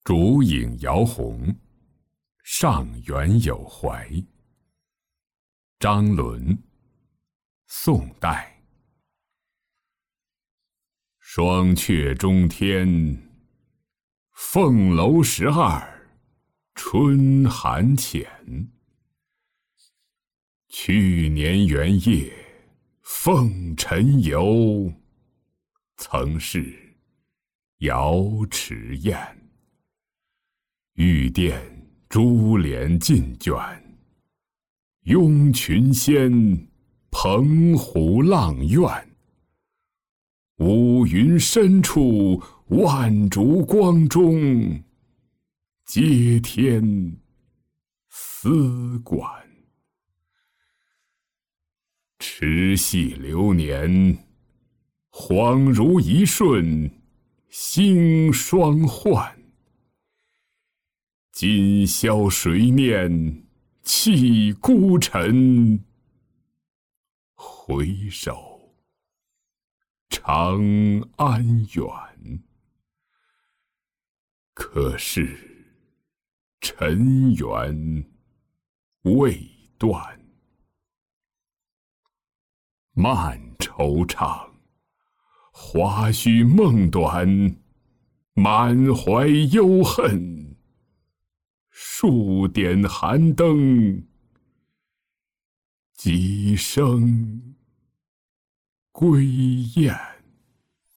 烛影摇红，上元有怀。张伦，宋代。双阙中天，凤楼12，春寒浅。去年元夜，凤尘游，曾是瑶池宴。玉殿珠帘尽卷，拥群仙，澎湖阆苑。乌云深处，万烛光中，接天丝管。持系流年，恍如一瞬，星双幻。今宵谁念弃孤臣？回首长安远。可是尘缘未断。漫惆怅，花须梦短，满怀忧恨。数点寒灯，几声归雁。